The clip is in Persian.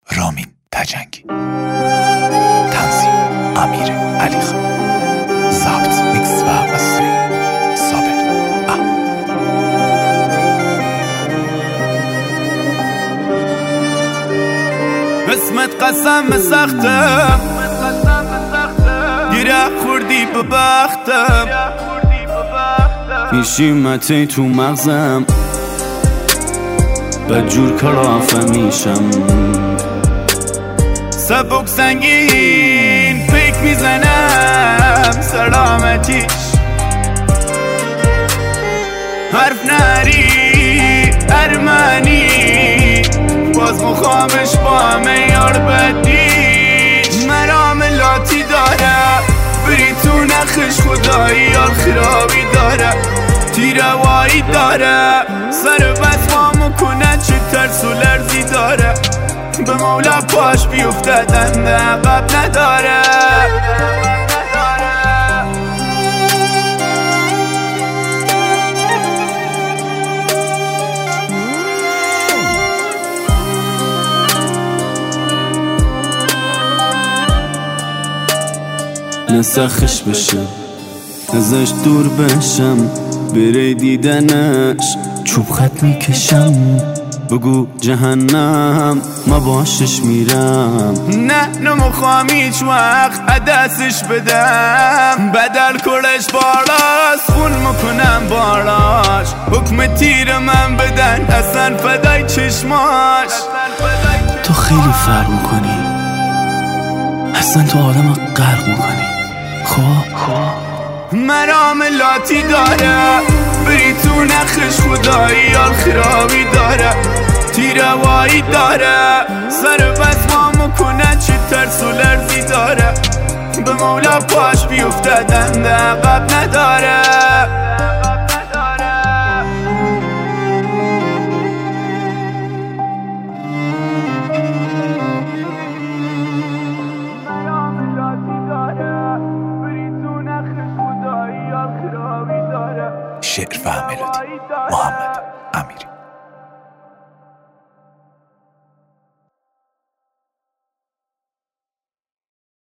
رامین تجنگی، تنظیم امیر علی خان، ضبط میکس و مستری صابر احمد. قسمت قسم سختم، گیره خوردی به بختم، میشیمتی تو مغزم، بدجور کلافه میشم، سبک سنگین پیک میزنم سلامتیش، حرف نری ارمنی باز مخامش با میار بدیش، مراملاتی داره بری تو نخش خدایی یار خرابی داره، تیروایی داره سر بس ما مکنه چه ترس و لرزی داره، به مولا پاش بیفتدن عقب نداره. نسخش بشه ازش دور بشم، بره دیدنش چوب خط میکشم، بگو جهنم ما باشش میرم، نه نمیخوام هیچ وقت عدسش بدم، بدل کلش بالاست خون میکنم بالاش، حکم تیر من بدن اصلا فدای چشماش، تو خیلی فرق میکنی اصلا، تو آدم غرق میکنی، مراملاتی داره بری تو نخش خدایی یار خرابی داره، تیروایی داره سر بس ما مکنه چه ترس و لرزی داره، به مولا پاش بیفتدن عقب نداره. شعر و ملودی محمد امین.